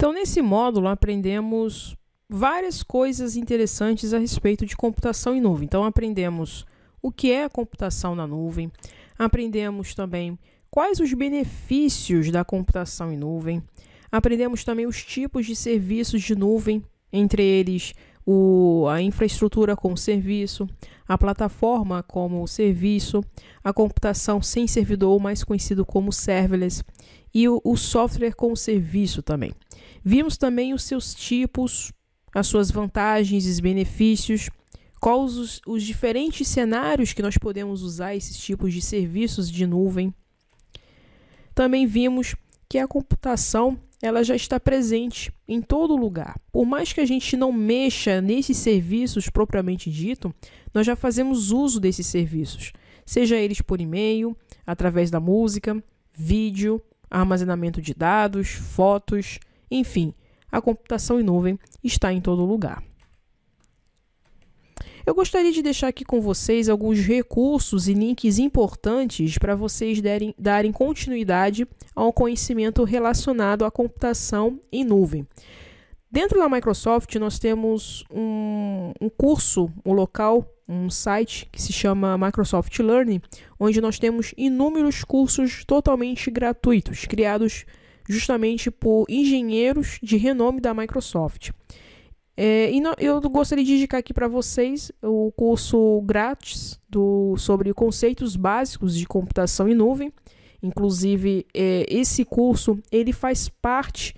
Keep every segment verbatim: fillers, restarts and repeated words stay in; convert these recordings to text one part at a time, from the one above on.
Então, nesse módulo, aprendemos várias coisas interessantes a respeito de computação em nuvem. Então, aprendemos o que é a computação na nuvem, aprendemos também quais os benefícios da computação em nuvem, aprendemos também os tipos de serviços de nuvem, entre eles o, a infraestrutura como serviço, a plataforma como serviço, a computação sem servidor, mais conhecido como serverless, e o, o software como serviço também. Vimos também os seus tipos, as suas vantagens e benefícios, quais os, os diferentes cenários que nós podemos usar esses tipos de serviços de nuvem. Também vimos que a computação ela já está presente em todo lugar. Por mais que a gente não mexa nesses serviços propriamente dito, nós já fazemos uso desses serviços, seja eles por e-mail, através da música, vídeo, armazenamento de dados, fotos, enfim, a computação em nuvem está em todo lugar. Eu gostaria de deixar aqui com vocês alguns recursos e links importantes para vocês derem, darem continuidade ao conhecimento relacionado à computação em nuvem. Dentro da Microsoft, nós temos um, um curso, um local, um site que se chama Microsoft Learning, onde nós temos inúmeros cursos totalmente gratuitos, criados justamente por engenheiros de renome da Microsoft. É, e no, eu gostaria de indicar aqui para vocês o curso grátis do, sobre conceitos básicos de computação em nuvem. Inclusive, é, esse curso ele faz parte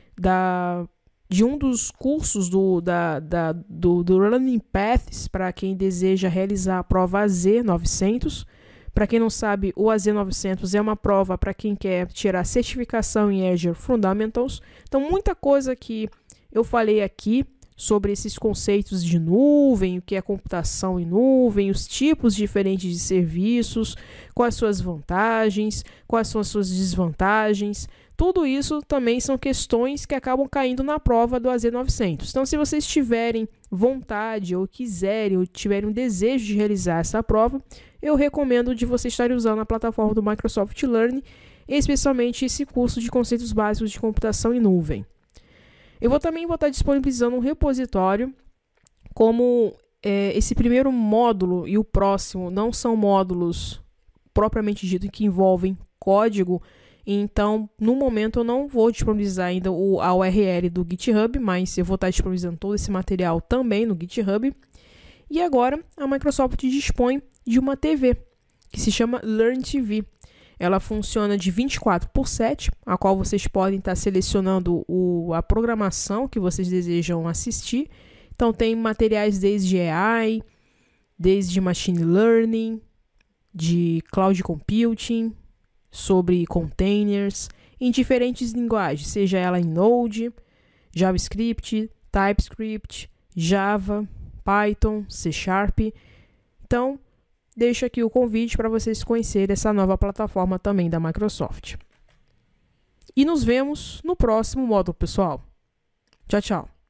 da, de um dos cursos do, da, da, do, do Learning Paths para quem deseja realizar a prova A Z novecentos. Para quem não sabe, o A Z novecentos é uma prova para quem quer tirar certificação em Azure Fundamentals. Então, muita coisa que eu falei aqui sobre esses conceitos de nuvem, o que é computação em nuvem, os tipos diferentes de serviços, quais suas vantagens, quais são as suas desvantagens. Tudo isso também são questões que acabam caindo na prova do A Z novecentos. Então, se vocês tiverem vontade ou quiserem ou tiverem um desejo de realizar essa prova, eu recomendo de vocês estarem usando a plataforma do Microsoft Learning, especialmente esse curso de conceitos básicos de computação em nuvem. Eu vou também vou estar disponibilizando um repositório, como é, esse primeiro módulo e o próximo não são módulos propriamente dito que envolvem código, então no momento eu não vou disponibilizar ainda o, a U R L do GitHub, mas eu vou estar disponibilizando todo esse material também no GitHub. E agora a Microsoft dispõe de uma T V, que se chama Learn T V. Ela funciona de vinte e quatro por sete, a qual vocês podem estar selecionando o, a programação que vocês desejam assistir. Então tem materiais desde A I, desde Machine Learning, de Cloud Computing, sobre containers, em diferentes linguagens, seja ela em Node, JavaScript, TypeScript, Java, Python, C Sharp. Então, deixo aqui o convite para vocês conhecerem essa nova plataforma também da Microsoft. E nos vemos no próximo módulo, pessoal. Tchau, tchau.